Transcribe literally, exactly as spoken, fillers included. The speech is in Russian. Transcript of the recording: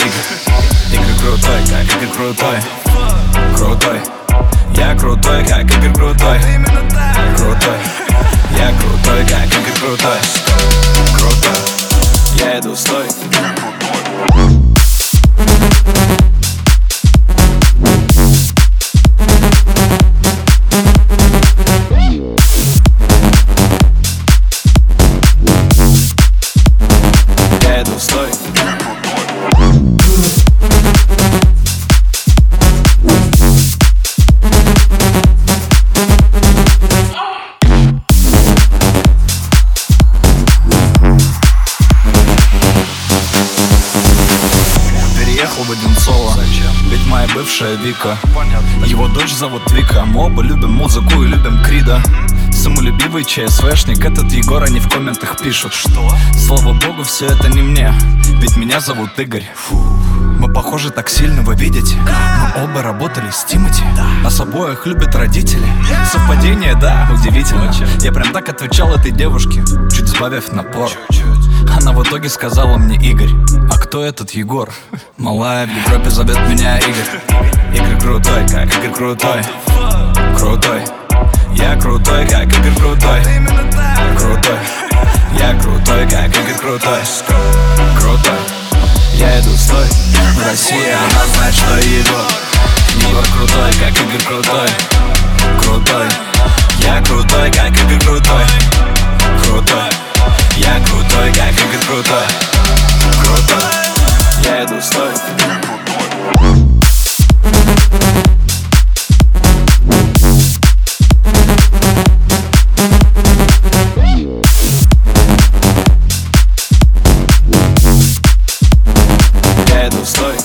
Игорь. Игорь крутой, как Игорь крутой. Крутой. Я крутой, как Игорь крутой. Крутой. Я крутой, как Игорь крутой. Крутой. Я иду, стой. Я иду, стой. Переехал в Одинцово, ведь моя бывшая Вика. Его дочь зовут Вика. Мы оба любим музыку и любим Крида. Самолюбивый ЧСВшник, этот Егор, они в комментах пишут: что? Слава богу, все это не мне, ведь меня зовут Игорь. Фу. Мы похожи так сильно, вы видите? Мы оба работали с Тимати. Нас обоих любят родители. Совпадение, да, удивительно. Я прям так отвечал этой девушке, чуть сбавив напор. Она в итоге сказала мне: Игорь, а кто этот Егор? Малая в Европе зовет меня Игорь. Игорь крутой, как Игорь крутой. Крутой. Я крутой, как Игорь крутой. Крутой. Я крутой, как Игорь крутой. Крутой. Я иду, стой. В России она знает, что Егор. Егор крутой, как Игорь крутой. Крутой. Я крутой, как Игорь крутой. Крутой. Я крутой, как Игорь крутой. Крутой. Я иду, стой. Я иду, стой.